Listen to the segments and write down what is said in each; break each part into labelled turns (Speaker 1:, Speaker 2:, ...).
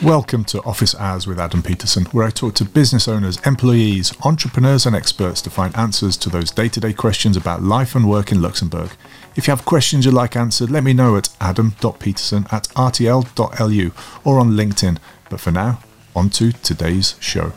Speaker 1: Welcome to Office Hours with Adam Peterson, where I talk to business owners, employees, entrepreneurs and experts to find answers to those day-to-day questions about life and work in Luxembourg. If you have questions you'd like answered, let me know at adam.peterson@rtl.lu or on LinkedIn. But for now, on to today's show.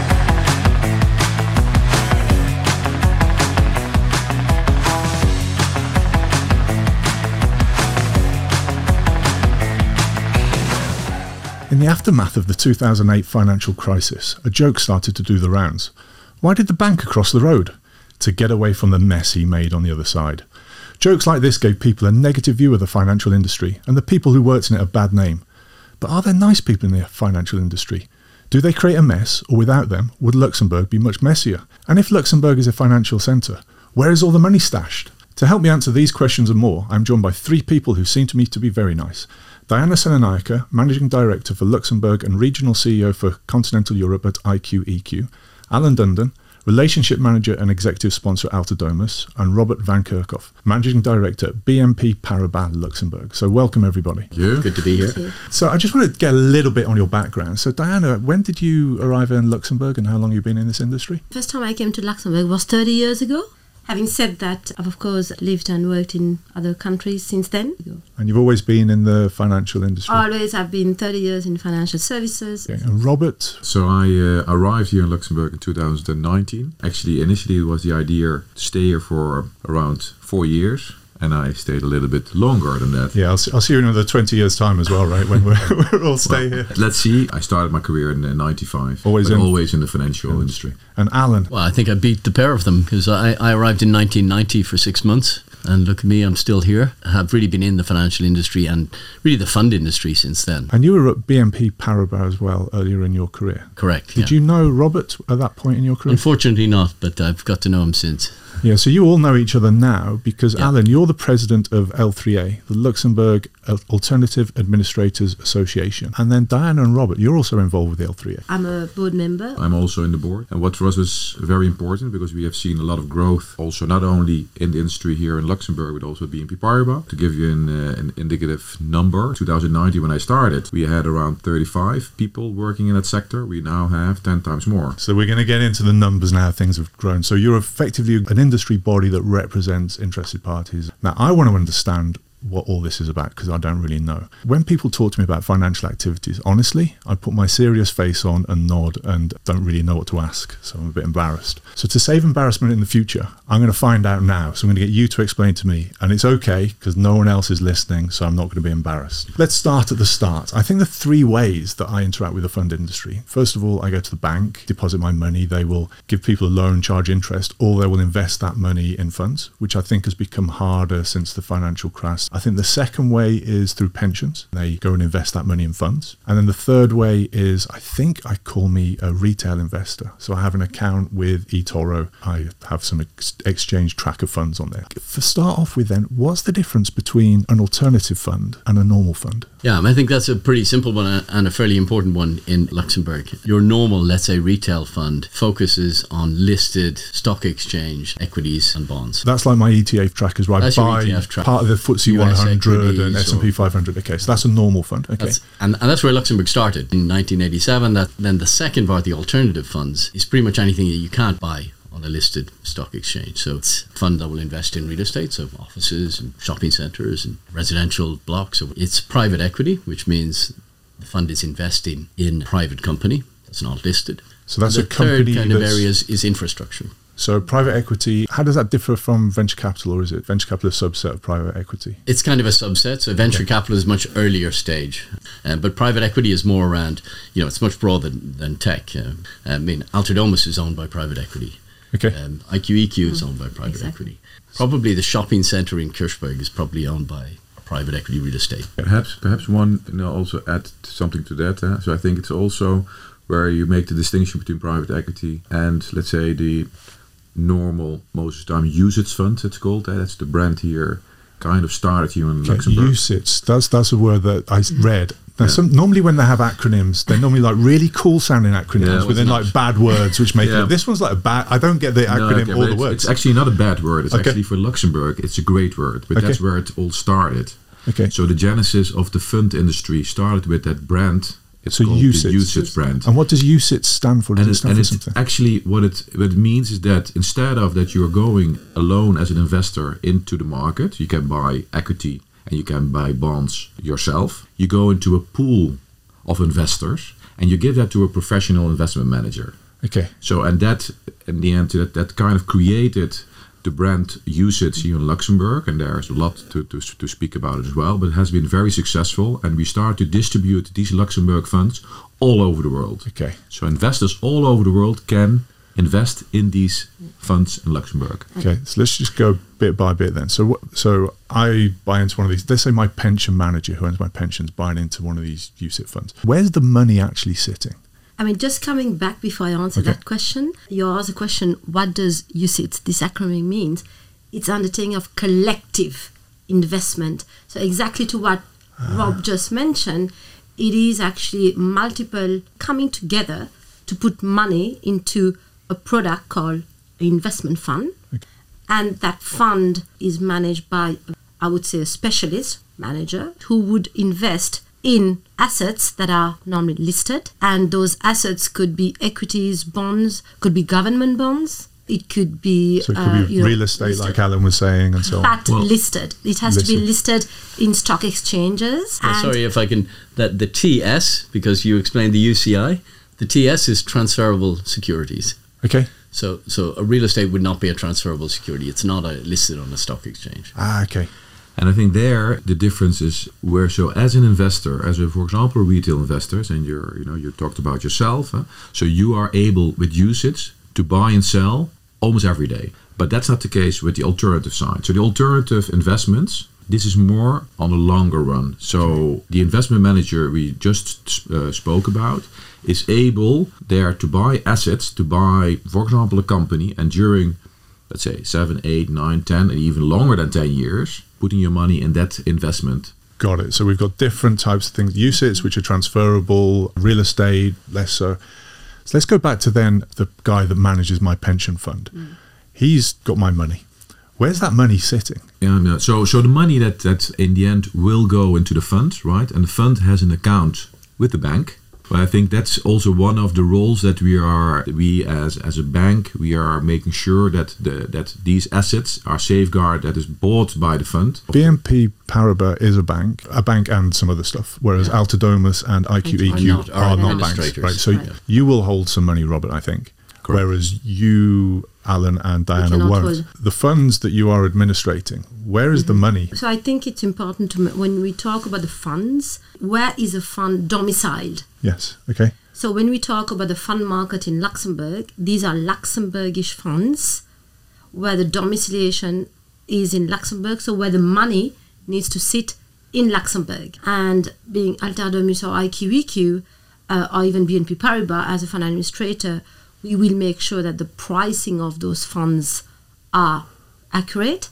Speaker 1: In the aftermath of the 2008 financial crisis, a joke started to do the rounds. Why did the bank across the road? To get away from the mess he made on the other side. Jokes like this gave people a negative view of the financial industry and the people who worked in it a bad name. But are there nice people in the financial industry? Do they create a mess, or without them, would Luxembourg be much messier? And if Luxembourg is a financial centre, where is all the money stashed? To help me answer these questions and more, I'm joined by three people who seem to me to be very nice. Diana Senanayake, Managing Director for Luxembourg and Regional CEO for Continental Europe at IQ-EQ, Alan Dundon, Relationship Manager and Executive Sponsor Alta Domus, and Robert Van Kerkhoff, Managing Director at BNP Paribas Luxembourg. So welcome everybody.
Speaker 2: Yeah. Good to be here.
Speaker 1: So I just wanted to get a little bit on your background. So Diana, when did you arrive in Luxembourg and how long have you been in this industry?
Speaker 3: First time I came to Luxembourg was 30 years ago. Having said that, I've of course lived and worked in other countries since then.
Speaker 1: And you've always been in the financial industry?
Speaker 3: Always. I've been 30 years in financial services.
Speaker 1: Okay. And Robert?
Speaker 2: So I arrived here in Luxembourg in 2019. Actually, initially it was the idea to stay here for around 4 years. And I stayed a little bit longer than that.
Speaker 1: Yeah, I'll see you in another 20 years' time as well, right? When we're all stay here.
Speaker 2: Let's see. I started my career in 95. Always in the financial industry.
Speaker 1: And Alan?
Speaker 4: Well, I think I beat the pair of them because I arrived in 1990 for 6 months. And look at me, I'm still here. I have really been in the financial industry and really the fund industry since then.
Speaker 1: And you were at BNP Paribas as well earlier in your career.
Speaker 4: Correct.
Speaker 1: Did you know Robert at that point in your career?
Speaker 4: Unfortunately not, but I've got to know him since.
Speaker 1: Yeah, so you all know each other now because, Alan, you're the president of L3A, the Luxembourg Alternative Administrators Association. And then Diana and Robert, you're also involved with the L3A.
Speaker 3: I'm a board member.
Speaker 2: I'm also in the board. And what for us was very important because we have seen a lot of growth also not only in the industry here in Luxembourg, but also at BNP Paribas. To give you an indicative number, 2019 when I started, we had around 35 people working in that sector. We now have 10 times more.
Speaker 1: So we're going to get into the numbers now, things have grown. So you're effectively an industry body that represents interested parties. Now, I want to understand what all this is about because I don't really know. When people talk to me about financial activities, honestly, I put my serious face on and nod and don't really know what to ask, so I'm a bit embarrassed. So to save embarrassment in the future, I'm going to find out now. So I'm going to get you to explain to me, and it's okay because no one else is listening, so I'm not going to be embarrassed. Let's start at the start. I think there are three ways that I interact with the fund industry. First of all, I go to the bank, deposit my money. They will give people a loan, charge interest, or they will invest that money in funds, which I think has become harder since the financial crash. I think the second way is through pensions. They go and invest that money in funds. And then the third way is, I think I call me a retail investor. So I have an account with eToro. I have some exchange tracker funds on there. To start off with then, what's the difference between an alternative fund and a normal fund?
Speaker 4: Yeah, I think that's a pretty simple one and a fairly important one in Luxembourg. Your normal, let's say, retail fund focuses on listed stock exchange equities and bonds.
Speaker 1: That's like my ETF trackers, right?
Speaker 4: That's
Speaker 1: buy part of the FTSE 100 and S&P 500. Okay, so that's a normal fund. Okay,
Speaker 4: and that's where Luxembourg started in 1987. Then the second part, the alternative funds, is pretty much anything that you can't buy on a listed stock exchange. So it's a fund that will invest in real estate, so offices and shopping centres and residential blocks. So it's private equity, which means the fund is investing in a private company that's not listed.
Speaker 1: So that's
Speaker 4: and
Speaker 1: a company.
Speaker 4: The third kind of area is infrastructure.
Speaker 1: So private equity, how does that differ from venture capital, or is it venture capital a subset of private equity?
Speaker 4: It's kind of a subset. So venture capital is much earlier stage, but private equity is more around, it's much broader than tech. Alta Domus is owned by private equity.
Speaker 1: Okay.
Speaker 4: IQ-EQ is owned by private equity. Probably the shopping centre in Kirchberg is probably owned by private equity real estate.
Speaker 2: Perhaps one also add something to that. So I think it's also where you make the distinction between private equity and, let's say, the normal, most of the time, usage funds, it's called. That's the brand here, kind of started here in Luxembourg.
Speaker 1: Usage, that's a word that I read. Now, normally when they have acronyms, they're normally like really cool sounding acronyms within like bad words, which make it. This one's like a bad. I don't get the acronym or the words.
Speaker 2: It's actually not a bad word. It's actually for Luxembourg. It's a great word, but that's where it all started.
Speaker 1: Okay.
Speaker 2: So the genesis of the fund industry started with that brand It's
Speaker 1: So
Speaker 2: called
Speaker 1: UCITS.
Speaker 2: the UCITS brand.
Speaker 1: And what does UCITS stand for? Does it stand for something?
Speaker 2: Actually, what it means is that instead of that you're going alone as an investor into the market, you can buy equity and you can buy bonds yourself. You go into a pool of investors and you give that to a professional investment manager.
Speaker 1: Okay.
Speaker 2: So, and that, in the end, that kind of created the brand UCITS here in Luxembourg, and there's a lot to speak about it as well, but it has been very successful, and we start to distribute these Luxembourg funds all over the world.
Speaker 1: Okay.
Speaker 2: So investors all over the world can invest in these funds in Luxembourg.
Speaker 1: Okay, so let's just go bit by bit then. So I buy into one of these. Let's say my pension manager who owns my pensions buying into one of these UCITS funds. Where's the money actually sitting?
Speaker 3: I mean, just coming back before I answer that question, you asked the question, what does UCITS, this acronym, means? It's undertaking of collective investment. So exactly to what Rob just mentioned, it is actually multiple coming together to put money into a product called an investment fund.
Speaker 1: Okay.
Speaker 3: And that fund is managed by, I would say, a specialist manager who would invest in assets that are normally listed, and those assets could be equities, bonds, could be government bonds, it could be
Speaker 1: So it could be real estate,
Speaker 3: listed.
Speaker 1: like Alan was saying, and so on.
Speaker 3: But listed. It has to be listed in stock exchanges.
Speaker 4: Well,
Speaker 3: and
Speaker 4: sorry if I can, that the TS, because you explained the UCI, the TS is transferable securities.
Speaker 1: Okay.
Speaker 4: So a real estate would not be a transferable security. It's not listed on a stock exchange.
Speaker 1: Okay.
Speaker 2: And I think there the difference is where, so as an investor, as a, for example, retail investors, and you talked about yourself, so you are able with UCITS to buy and sell almost every day. But that's not the case with the alternative side. So the alternative investments, this is more on the longer run. So the investment manager we just spoke about is able there to buy assets, to buy, for example, a company, and during, let's say, 7, 8, 9, 10, and even longer than 10 years, putting your money in that investment.
Speaker 1: Got it. So we've got different types of things. UCITS, which are transferable, real estate, less so. So let's go back to then the guy that manages my pension fund. He's got my money. Where's that money sitting?
Speaker 2: Yeah, so the money that in the end will go into the fund, right? And the fund has an account with the bank. But I think that's also one of the roles that we as a bank, we are making sure that that these assets are safeguarded, that is bought by the fund.
Speaker 1: BNP Paribas is a bank and some other stuff, whereas Altidomus and IQEQ are not banks. Right? So you will hold some money, Robert, I think. Correct. Whereas you, Alan, and Diana won't.
Speaker 3: Hold.
Speaker 1: The funds that you are administrating, where is the money?
Speaker 3: So I think it's important to, when we talk about the funds, where is a fund domiciled?
Speaker 1: Yes, okay.
Speaker 3: So when we talk about the fund market in Luxembourg, these are Luxembourgish funds where the domiciliation is in Luxembourg, so where the money needs to sit in Luxembourg. And being Altidomus or IQEQ or even BNP Paribas as a fund administrator, we will make sure that the pricing of those funds are accurate.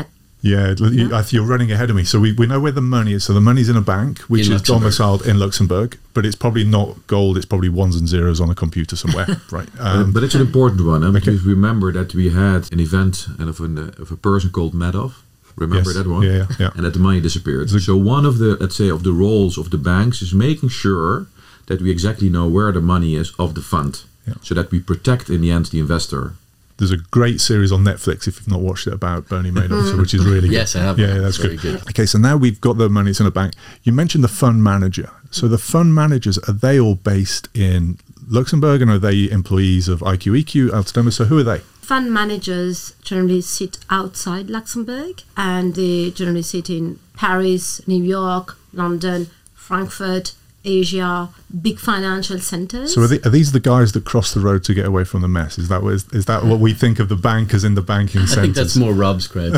Speaker 1: You're running ahead of me. So we know where the money is. So the money's in a bank, which is domiciled in Luxembourg, but it's probably not gold. It's probably ones and zeros on a computer somewhere, right?
Speaker 2: But it's an important one. Because remember that we had an event of a person called Madoff. Remember that one?
Speaker 1: Yeah.
Speaker 2: And that the money disappeared. So one of the, let's say, of the roles of the banks is making sure that we exactly know where the money is of the fund. Yeah. So that we protect in the end the investor.
Speaker 1: There's a great series on Netflix if you've not watched it about Bernie Madoff, which is really good.
Speaker 4: Yes, I have.
Speaker 1: Yeah, that's good. Okay, so now we've got the money, it's in a bank. You mentioned the fund manager. So the fund managers, are they all based in Luxembourg, and are they employees of IQEQ, Altidomus? So who are they?
Speaker 3: Fund managers generally sit outside Luxembourg, and they generally sit in Paris, New York, London, Frankfurt, Asia, big financial centers.
Speaker 1: So are these the guys that cross the road to get away from the mess? Is that what we think of the bankers in the banking centers?
Speaker 4: I think that's more Rob's credit.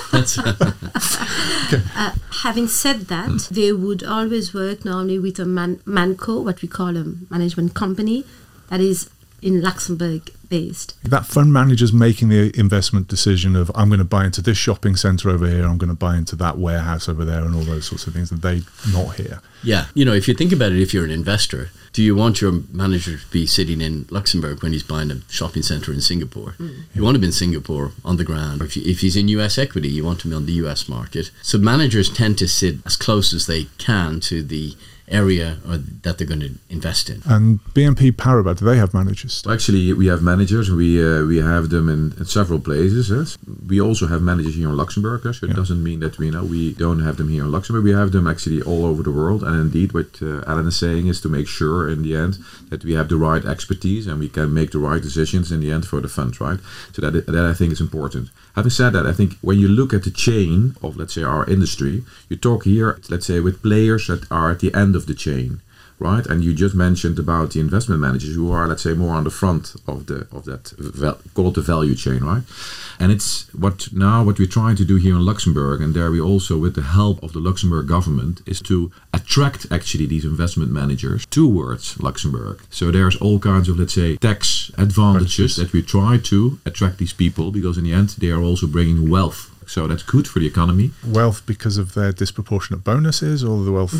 Speaker 3: Having said that, they would always work normally with a ManCo, what we call a management company, that is in Luxembourg based.
Speaker 1: That fund manager's making the investment decision of, I'm going to buy into this shopping centre over here, I'm going to buy into that warehouse over there, and all those sorts of things, that they not here.
Speaker 4: Yeah. If you think about it, if you're an investor, do you want your manager to be sitting in Luxembourg when he's buying a shopping centre in Singapore? You want him in Singapore on the ground. If he's in US equity, you want him on the US market. So managers tend to sit as close as they can to the area that they're going to invest in.
Speaker 1: And BNP Paribas, do they have managers?
Speaker 2: Actually, we have managers. We have them in several places. Yes. We also have managers here in Luxembourg. So it doesn't mean that we don't have them here in Luxembourg. We have them actually all over the world. And indeed, what Alan is saying is to make sure in the end that we have the right expertise and we can make the right decisions in the end for the fund, right? So that I think is important. Having said that, I think when you look at the chain of, let's say, our industry, you talk here, let's say, with players that are at the end of the chain, right? And you just mentioned about the investment managers who are, let's say, more on the front of that call it the value chain, right? And it's what we're trying to do here in Luxembourg, and there we also, with the help of the Luxembourg government, is to attract actually these investment managers towards Luxembourg. So there's all kinds of, let's say, tax advantages that we try to attract these people, because in the end they are also bringing wealth. So that's good for the economy.
Speaker 1: Wealth because of their disproportionate bonuses, or the wealth,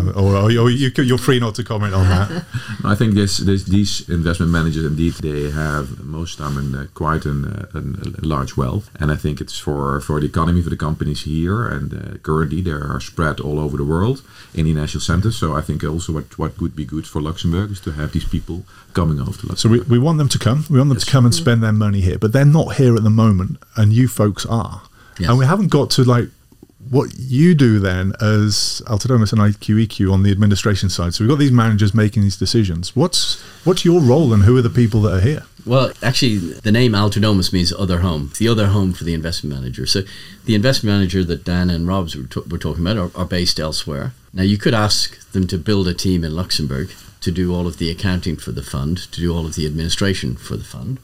Speaker 1: or you're free not to comment on that.
Speaker 2: I think these investment managers, indeed, they have most of the time quite a large wealth, and I think it's for the economy, for the companies here, and currently they are spread all over the world in the national centers. So I think also what would be good for Luxembourg is to have these people coming over to Luxembourg.
Speaker 1: So we want them to come. We want them to come and spend their money here, but they're not here at the moment, and you folks are. Yes. And we haven't got to what you do then as Autonomous and IQEQ on the administration side. So we've got these managers making these decisions. What's your role, and who are the people that are here?
Speaker 4: Well, actually, the name Autonomous means other home. It's the other home for the investment manager. So the investment manager that Dan and Robs were talking about are based elsewhere. Now, you could ask them to build a team in Luxembourg to do all of the accounting for the fund, to do all of the administration for the fund.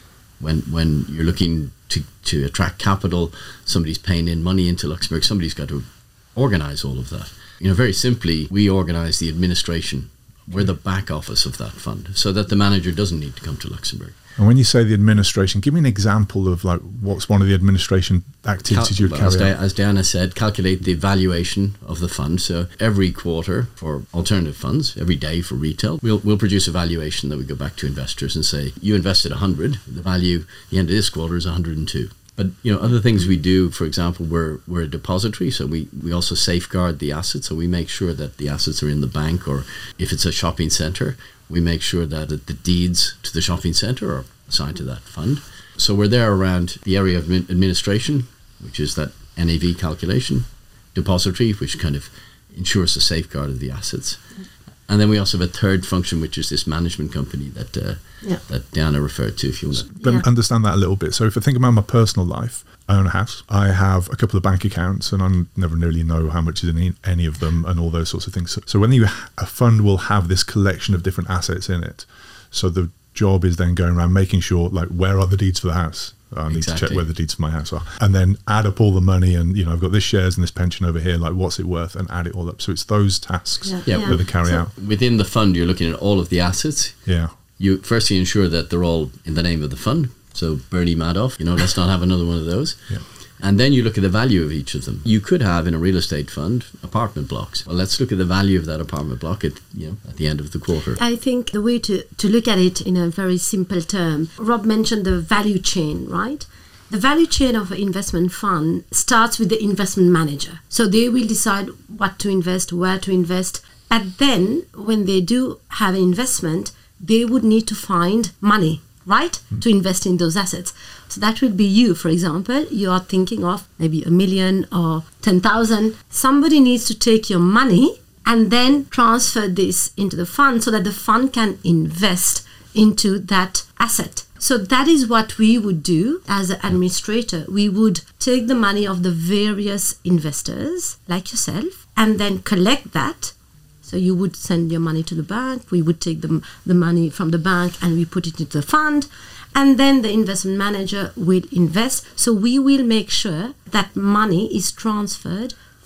Speaker 4: When you're looking to attract capital, somebody's paying in money into Luxembourg, somebody's got to organize all of that. Very simply, we organize the administration. We're the back office of that fund, so that the manager doesn't need to come to Luxembourg.
Speaker 1: And when you say the administration, give me an example of what's one of the administration activities you'd carry out.
Speaker 4: As Diana said, calculate the valuation of the fund. So every quarter for alternative funds, every day for retail, we'll produce a valuation that we go back to investors and say, you invested 100, the value at the end of this quarter is 102. But other things we do, for example, we're a depository, so we also safeguard the assets. So we make sure that the assets are in the bank, or if it's a shopping centre, we make sure that the deeds to the shopping centre are assigned to that fund. So we're there around the area of administration, which is that NAV calculation, depository, which kind of ensures the safeguard of the assets. And then we also have a third function, which is this management company that Diana referred to, if you want to.
Speaker 1: Let me understand that a little bit. So if I think about my personal life, I own a house. I have a couple of bank accounts, and I never really know how much is in any of them and all those sorts of things. So when a fund will have this collection of different assets in it, so the job is then going around making sure, where are the deeds for the house? I need to check where the deeds for my house are. And then add up all the money, and, I've got this shares and this pension over here, what's it worth, and add it all up. So it's those tasks that they carry out.
Speaker 4: Within the fund, you're looking at all of the assets.
Speaker 1: Yeah.
Speaker 4: You firstly ensure that they're all in the name of the fund. So Bernie Madoff, let's not have another one of those.
Speaker 1: Yeah.
Speaker 4: And then you look at the value of each of them. You could have in a real estate fund apartment blocks. Well, let's look at the value of that apartment block at the end of the quarter.
Speaker 3: I think the way to look at it in a very simple term, Rob mentioned the value chain, right? The value chain of an investment fund starts with the investment manager. So they will decide what to invest, where to invest. But then when they do have an investment, they would need to find money, right, to invest in those assets. So that will be you, for example. You are thinking of maybe 1 million or 10,000. Somebody needs to take your money and then transfer this into the fund so that the fund can invest into that asset. So that is what we would do as an administrator. We would take the money of the various investors, like yourself, and then collect that. So you would send your money to the bank. We would take the money from the bank and we put it into the fund. And then the investment manager will invest. So we will make sure that money is transferred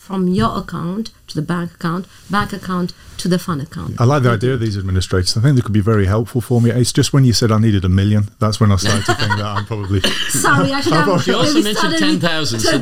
Speaker 3: from your account to the bank account to the fund account.
Speaker 1: I like the idea of these administrators. I think they could be very helpful for me. It's just when you said I needed $1 million, that's when I started to think that I'm probably...
Speaker 3: Sorry, I should have...
Speaker 4: You also mentioned 10,000, so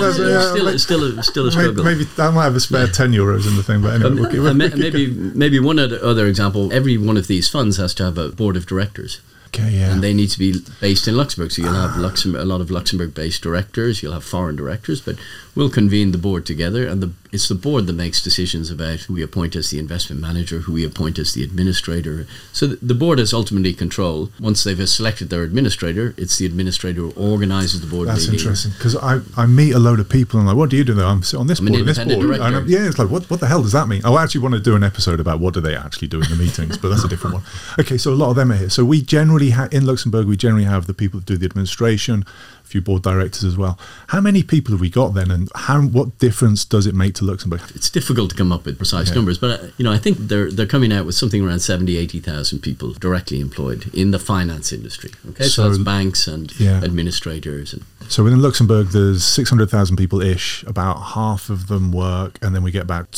Speaker 4: that's still a struggle.
Speaker 1: Maybe I might have a spare 10 euros in the thing, but anyway.
Speaker 4: Maybe one other example, every one of these funds has to have a board of directors.
Speaker 1: Okay, yeah.
Speaker 4: And they need to be based in Luxembourg. So you'll have a lot of Luxembourg-based directors. You'll have foreign directors, but we'll convene the board together, and it's the board that makes decisions about who we appoint as the investment manager, who we appoint as the administrator. So the board has ultimately control. Once they've selected their administrator, it's the administrator who organises the board meeting.
Speaker 1: That's interesting, because I meet a load of people and I'm like, what do you do there? I'm sitting on this board and this board.
Speaker 4: Director.
Speaker 1: And it's like, what the hell does that mean? I actually want to do an episode about what do they actually do in the meetings, but that's a different one. Okay, so a lot of them are here. So we generally in Luxembourg, we generally have the people that do the administration, a few board directors as well. How many people have we got then, and what difference does it make to Luxembourg?
Speaker 4: It's difficult to come up with precise numbers, but I think they're coming out with something around 70,000-80,000 people directly employed in the finance industry. Okay, so that's banks and administrators.
Speaker 1: So within Luxembourg, there's 600,000 people-ish. About half of them work, and then we get about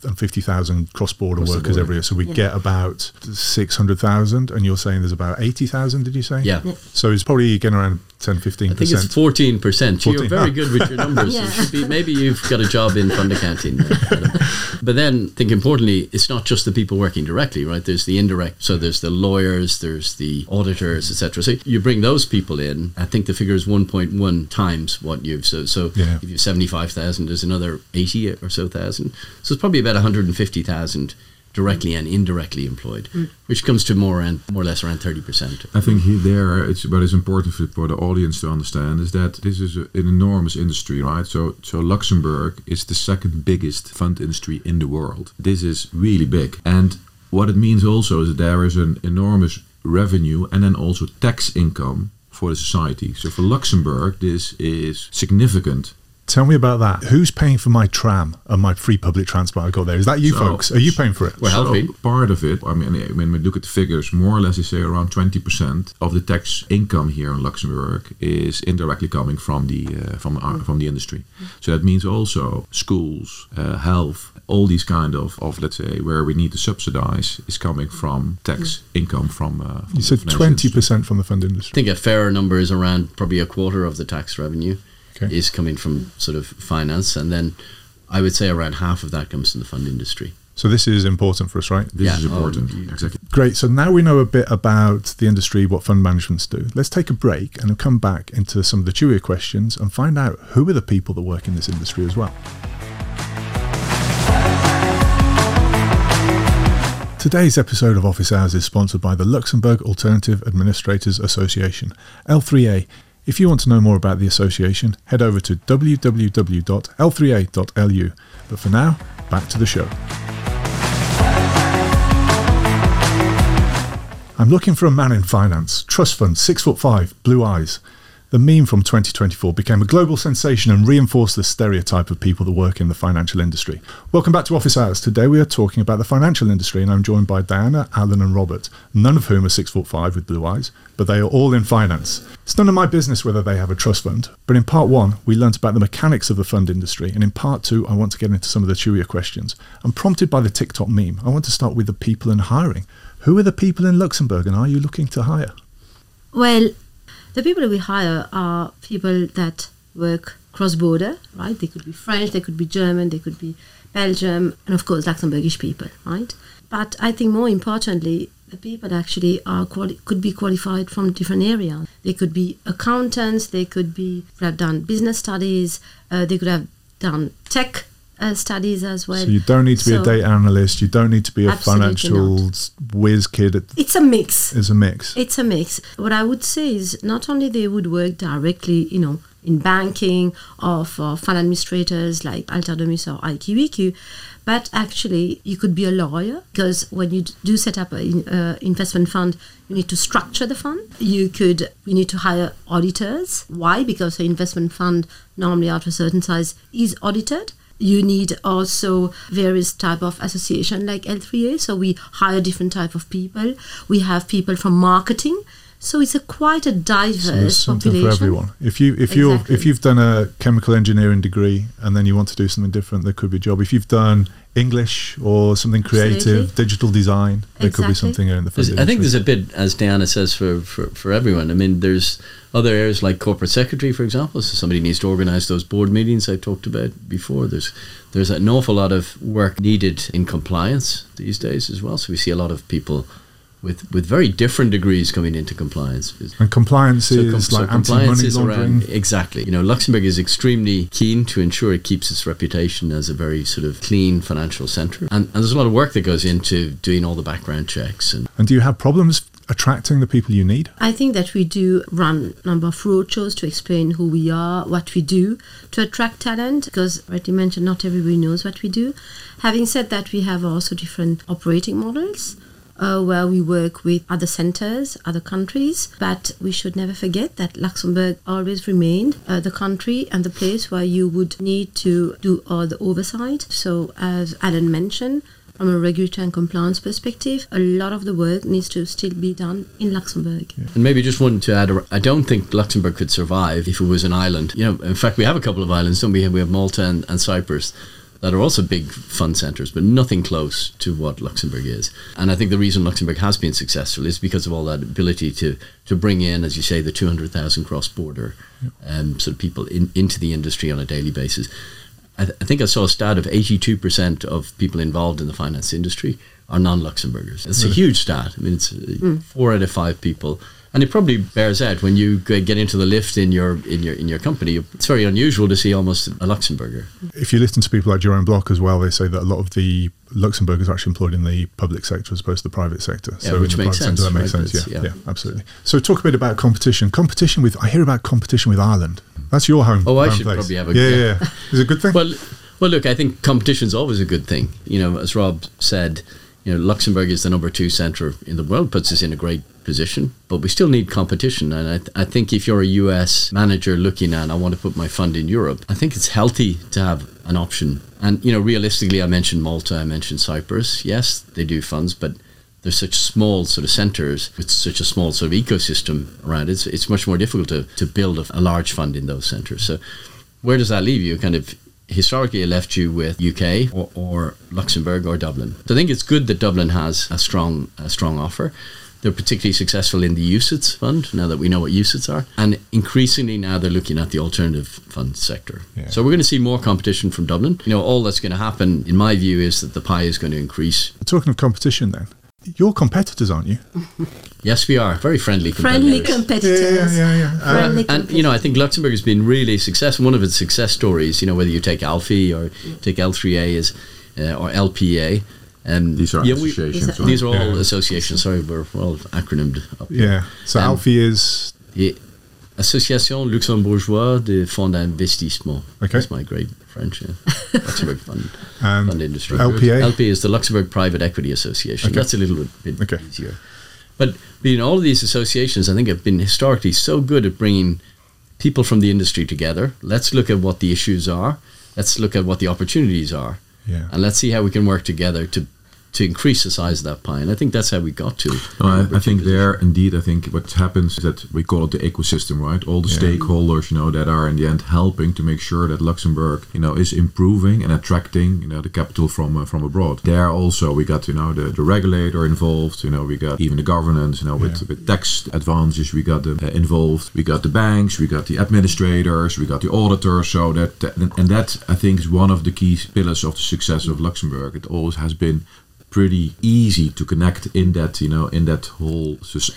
Speaker 1: 250,000 cross-border workers every year. So we get about 600,000, and you're saying there's about 80,000, did you say?
Speaker 4: Yeah.
Speaker 1: So it's probably getting around 10-15%.
Speaker 4: I think it's 14%. You're very good with your numbers.
Speaker 3: Yeah.
Speaker 4: Maybe you've got a job in fund accounting. But then, I think importantly, it's not just the people working directly, right? There's the indirect. So there's the lawyers, there's the auditors, etc. So you bring those people in. I think the figure is 1.1 times what you've. So if you have 75,000, there's another 80 or so thousand. So it's probably about 150,000 directly and indirectly employed, which comes to more or less around 30%.
Speaker 2: I think what is important for the audience to understand is that this is an enormous industry, right? So Luxembourg is the second biggest fund industry in the world. This is really big. And what it means also is that there is an enormous revenue and then also tax income for the society. So for Luxembourg, this is significant.
Speaker 1: Tell me about that. Who's paying for my tram and my free public transport I got there? Is that you folks? Are you paying for it?
Speaker 4: We're helping.
Speaker 2: Part of it, I mean, when we look at the figures, more or less they say around 20% of the tax income here in Luxembourg is indirectly coming from the industry. So that means also schools, health, all these kind of let's say where we need to subsidize is coming from tax income from
Speaker 1: you said 20% from the fund industry.
Speaker 4: I think a fairer number is around probably a quarter of the tax revenue. Is coming from sort of finance, and then I would say around half of that comes from the fund industry.
Speaker 1: So this is important for us, right?
Speaker 2: This is important, exactly.
Speaker 1: Great. So now we know a bit about the industry, what fund managements do. Let's take a break and we'll come back into some of the chewier questions and find out who are the people that work in this industry as well. Today's episode of Office Hours is sponsored by the Luxembourg Alternative Administrators Association, L3A. If you want to know more about the association, head over to www.l3a.lu. But for now, back to the show. I'm looking for a man in finance. Trust fund, 6'5", blue eyes. The meme from 2024 became a global sensation and reinforced the stereotype of people that work in the financial industry. Welcome back to Office Hours. Today we are talking about the financial industry, and I'm joined by Diana, Alan and Robert, none of whom are 6'5" with blue eyes, but they are all in finance. It's none of my business whether they have a trust fund, but in part 1 we learnt about the mechanics of the fund industry, and in part 2 I want to get into some of the chewier questions. I'm prompted by the TikTok meme. I want to start with the people in hiring. Who are the people in Luxembourg, and are you looking to hire?
Speaker 3: Well, the people that we hire are people that work cross-border, right? They could be French, they could be German, they could be Belgium, and of course Luxembourgish people, right? But I think more importantly, the people actually could be qualified from different areas. They could be accountants, they could have done business studies, they could have done tech studies as well.
Speaker 1: So you don't need to be a data analyst, you don't need to be a financial whiz kid.
Speaker 3: It's a mix.
Speaker 1: It's a mix.
Speaker 3: It's a mix. What I would say is not only they would work directly, in banking or for fund administrators like Alterdomus or IQEQ, but actually you could be a lawyer, because when you do set up an investment fund, you need to structure the fund. You need to hire auditors. Why? Because the investment fund normally after a certain size is audited. You need also various type of association like L3A. So we hire different type of people. We have people from marketing. So it's quite a
Speaker 1: So there's
Speaker 3: diverse
Speaker 1: something
Speaker 3: population.
Speaker 1: for everyone. If
Speaker 3: Exactly.
Speaker 1: you've done a chemical engineering degree and then you want to do something different, there could be a job. If you've done English or something creative,
Speaker 3: Absolutely.
Speaker 1: digital design, there could be
Speaker 3: Exactly.
Speaker 1: something here in the fund
Speaker 4: I think there's
Speaker 1: industry.
Speaker 4: a bit, as Diana says, for everyone. I mean, there's other areas like corporate secretary, for example. So somebody needs to organise those board meetings I talked about before. There's an awful lot of work needed in compliance these days as well. So we see a lot of people with very different degrees coming into compliance.
Speaker 1: And compliance is
Speaker 4: So
Speaker 1: like
Speaker 4: compliance
Speaker 1: anti-money
Speaker 4: is
Speaker 1: laundering.
Speaker 4: around, exactly. You know, Luxembourg is extremely keen to ensure it keeps its reputation as a very sort of clean financial centre. And there's a lot of work that goes into doing all the background checks. And
Speaker 1: Do you have problems attracting the people you need?
Speaker 3: I think that we do run a number of roadshows to explain who we are, what we do, to attract talent, because, like you mentioned, not everybody knows what we do. Having said that, we have also different operating models where we work with other centres, other countries, but we should never forget that Luxembourg always remained the country and the place where you would need to do all the oversight. So, as Alan mentioned, from a regulatory and compliance perspective, a lot of the work needs to still be done in Luxembourg.
Speaker 4: And maybe just one to add, I don't think Luxembourg could survive if it was an island. You know, in fact, we have a couple of islands, don't we? We have Malta and Cyprus that are also big fund centres, but nothing close to what Luxembourg is. And I think the reason Luxembourg has been successful is because of all that ability to bring in, as you say, the 200,000 cross-border sort of people into the industry on a daily basis. I think I saw a stat of 82% of people involved in the finance industry are non-Luxembourgers. It's a huge stat. I mean, it's 4 out of 5 people. And it probably bears out when you get into the lift in your company. It's very unusual to see almost a Luxembourger.
Speaker 1: If you listen to people like Jerome Bloch as well, they say that a lot of the Luxembourgers are actually employed in the public sector as opposed to the private sector.
Speaker 4: Yeah,
Speaker 1: So
Speaker 4: which
Speaker 1: in the
Speaker 4: makes
Speaker 1: private sector, that makes
Speaker 4: sense,
Speaker 1: sense.
Speaker 4: right?
Speaker 1: Yeah, absolutely. So talk a bit about competition. I hear about competition with Ireland. That's your home.
Speaker 4: Oh, I
Speaker 1: home
Speaker 4: should
Speaker 1: place.
Speaker 4: probably have a
Speaker 1: yeah. Is it a good thing?
Speaker 4: Well, look, I think competition is always a good thing. You know, as Rob said, you know, Luxembourg is the number 2 centre in the world, puts us in a great position, but we still need competition. And I think if you're a US manager looking at, I want to put my fund in Europe, I think it's healthy to have an option. And, you know, realistically, I mentioned Malta, I mentioned Cyprus. Yes, they do funds, but they're such small sort of centres with such a small sort of ecosystem around it. It's much more difficult to build a large fund in those centres. So where does that leave you? Kind of historically, it left you with UK or Luxembourg or Dublin. So I think it's good that Dublin has a strong offer. They're particularly successful in the UCITS fund, now that we know what UCITS are. And increasingly now they're looking at the alternative fund sector.
Speaker 1: Yeah.
Speaker 4: So we're going to see more competition from Dublin. You know, all that's going to happen, in my view, is that the pie is going to increase.
Speaker 1: Talking of competition then, you're competitors, aren't you?
Speaker 4: Yes, we are. Very friendly
Speaker 3: Friendly
Speaker 4: competitors.
Speaker 3: competitors.
Speaker 1: Yeah.
Speaker 3: Friendly
Speaker 4: And, you know, I think Luxembourg has been really successful. One of its success stories, you know, whether you take Alfie or take L3A or LPA.
Speaker 2: These are associations. right?
Speaker 4: These are all
Speaker 1: Yeah.
Speaker 4: associations. Sorry, we're all acronymed up here.
Speaker 1: Yeah. So Alfie is...
Speaker 4: The Association Luxembourgeoise de Fonds d'Investissement.
Speaker 1: Okay.
Speaker 4: That's my great French. Yeah. Luxembourg fund industry.
Speaker 1: LPA?
Speaker 4: LPA is the Luxembourg Private Equity Association.
Speaker 1: Okay.
Speaker 4: That's a little bit
Speaker 1: Okay.
Speaker 4: easier. But you know, all of these associations, I think, have been historically so good at bringing people from the industry together. Let's look at what the issues are. Let's look at what the opportunities are.
Speaker 1: Yeah.
Speaker 4: And let's see how we can work together to increase the size of that pie. And I think that's how we got to.
Speaker 2: No, I think there, indeed, I think what happens is that we call it the ecosystem, right? All the stakeholders, you know, that are in the end helping to make sure that Luxembourg, you know, is improving and attracting, you know, the capital from abroad. There also we got, you know, the regulator involved, you know, we got even the governance, you know, with tax advantages, we got them involved. We got the banks, we got the administrators, we got the auditors. So that I think is one of the key pillars of the success of Luxembourg. It always has been pretty easy to connect in that, you know, in that whole,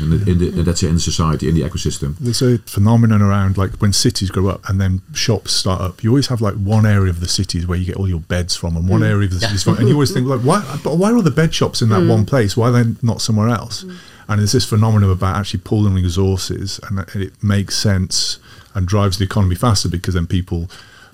Speaker 2: in the society, in the ecosystem.
Speaker 1: There's a phenomenon around like when cities grow up and then shops start up. You always have like one area of the cities where you get all your beds from, and one area of the cities from, and you always think like, why are all the bed shops in that one place? Why are they not somewhere else? And there's this phenomenon about actually pooling resources, and it makes sense and drives the economy faster because then people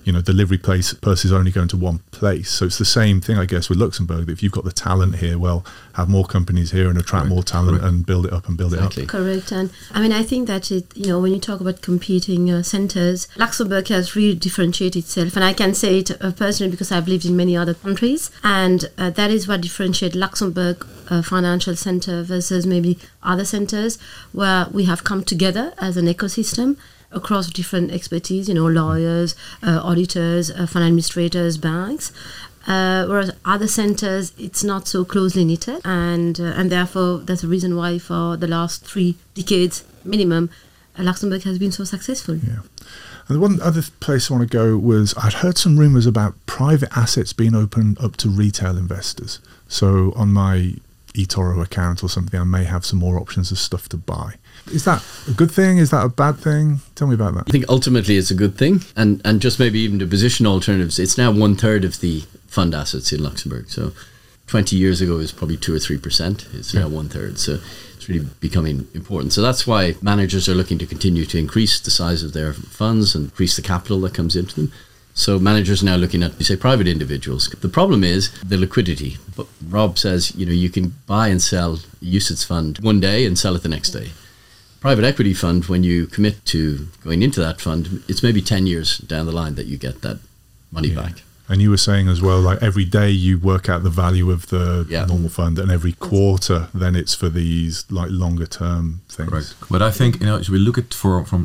Speaker 1: delivery purse is only going to one place. So it's the same thing, I guess, with Luxembourg. That if you've got the talent here, well, have more companies here and attract more talent and build it up and build it up.
Speaker 3: Correct. And I think that when you talk about competing centers, Luxembourg has really differentiated itself. And I can say it personally because I've lived in many other countries. And that is what differentiates Luxembourg financial center versus maybe other centers where we have come together as an ecosystem across different expertise, lawyers, auditors, fund administrators, banks. Whereas other centers, it's not so closely knitted, and therefore that's the reason why for the last 3 decades minimum, Luxembourg has been so successful.
Speaker 1: Yeah. And one other place I want to go was I'd heard some rumours about private assets being opened up to retail investors. So on my eToro account or something, I may have some more options of stuff to buy. Is that a good thing? Is that a bad thing? Tell me about that.
Speaker 4: I think ultimately it's a good thing. And just maybe even to position alternatives, it's now 1/3 of the fund assets in Luxembourg. So 20 years ago it was probably 2 or 3%. It's now 1/3. So it's really becoming important. So that's why managers are looking to continue to increase the size of their funds and increase the capital that comes into them. So managers are now looking at, say, private individuals. The problem is the liquidity. But Rob says, you can buy and sell a UCITS fund one day and sell it the next day. Private equity fund, when you commit to going into that fund, it's maybe 10 years down the line that you get that money back.
Speaker 1: And you were saying as well, like every day you work out the value of the normal fund, and every quarter then it's for these like longer term things.
Speaker 2: Correct. But I think so we look at from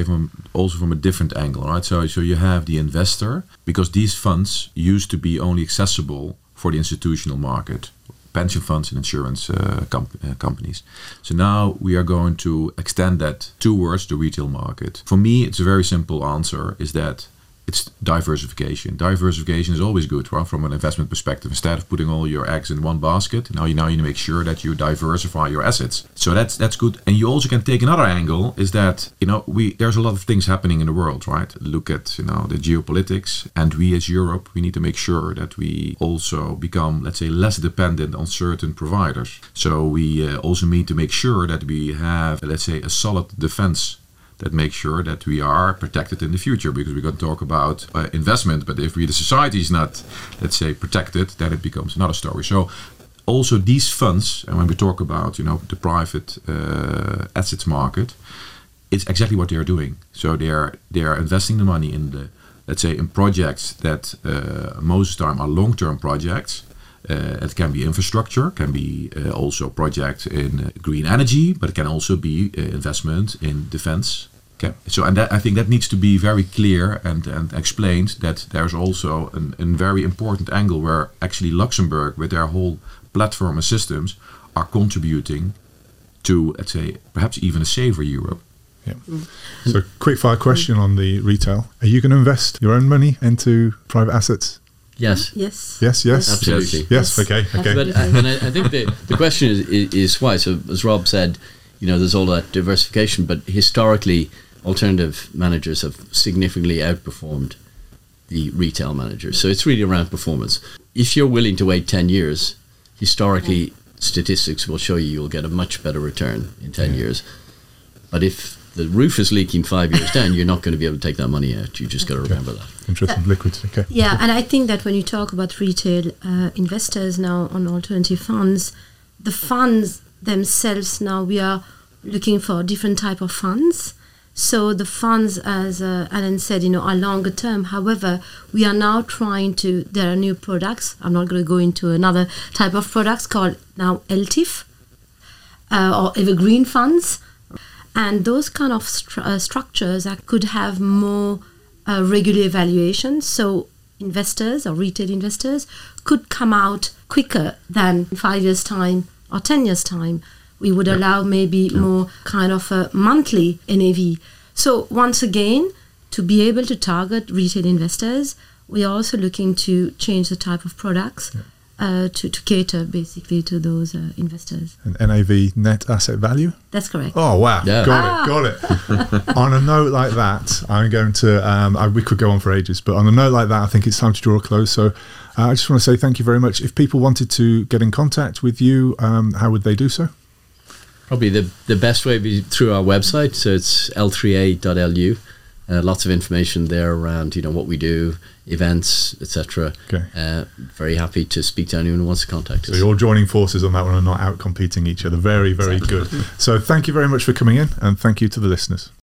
Speaker 2: a different angle, right? So you have the investor, because these funds used to be only accessible for the institutional market, pension funds and insurance companies. So now we are going to extend that towards the retail market. For me, it's a very simple answer: is that it's diversification. Diversification is always good, right? From an investment perspective. Instead of putting all your eggs in one basket, now you make sure that you diversify your assets. So that's good. And you also can take another angle, is that there's a lot of things happening in the world, right? Look at the geopolitics, and we as Europe, we need to make sure that we also become, let's say, less dependent on certain providers. So we also need to make sure that we have, let's say, a solid defense that makes sure that we are protected in the future, because we're going to talk about investment. But if the society is not, let's say, protected, then it becomes another story. So also these funds, and when we talk about the private assets market, it's exactly what they are doing. So they are investing the money in in projects that most of the time are long-term projects. It can be infrastructure, can be also project in green energy, but it can also be investment in defense. Okay, so I think that needs to be very clear and explained, that there's also a very important angle where actually Luxembourg, with their whole platform and systems, are contributing to, let's say, perhaps even a safer Europe.
Speaker 1: Yeah. So quick fire question on the retail. Are you going to invest your own money into private assets?
Speaker 4: Yes.
Speaker 3: Yes.
Speaker 1: Yes.
Speaker 4: Absolutely.
Speaker 1: Yes. Okay.
Speaker 4: But, and I think the question is why. So as Rob said, there's all that diversification, but historically, alternative managers have significantly outperformed the retail managers. So it's really around performance. If you're willing to wait 10 years, historically, statistics will show you'll get a much better return in 10 years. But if the roof is leaking 5 years down, you're not going to be able to take that money out. You just got to remember that.
Speaker 1: Interesting. Liquid. Okay.
Speaker 3: Yeah, and I think that when you talk about retail investors now on alternative funds, the funds themselves now, we are looking for different type of funds. So the funds, as Alan said, are longer term. However, we are now there are new products. I'm not going to go into another type of products called now LTIF or evergreen funds. And those kind of structures could have more regular evaluation. So investors or retail investors could come out quicker than 5 years' time or 10 years' time. We would allow maybe more kind of a monthly NAV. So once again, to be able to target retail investors, we are also looking to change the type of products to cater basically to those investors.
Speaker 1: And NAV, net asset value?
Speaker 3: That's correct.
Speaker 1: Oh, wow.
Speaker 4: Yeah.
Speaker 1: Got it. On a note like that, I'm going to, we could go on for ages, but on a note like that, I think it's time to draw a close. So I just want to say thank you very much. If people wanted to get in contact with you, how would they do so?
Speaker 4: Probably the best way would be through our website. So it's l3a.lu. Lots of information there around, what we do, events, etc.
Speaker 1: Okay.
Speaker 4: Very happy to speak to anyone who wants to contact us.
Speaker 1: So you're joining forces on that one and not out competing each other. Very, very good. So thank you very much for coming in, and thank you to the listeners.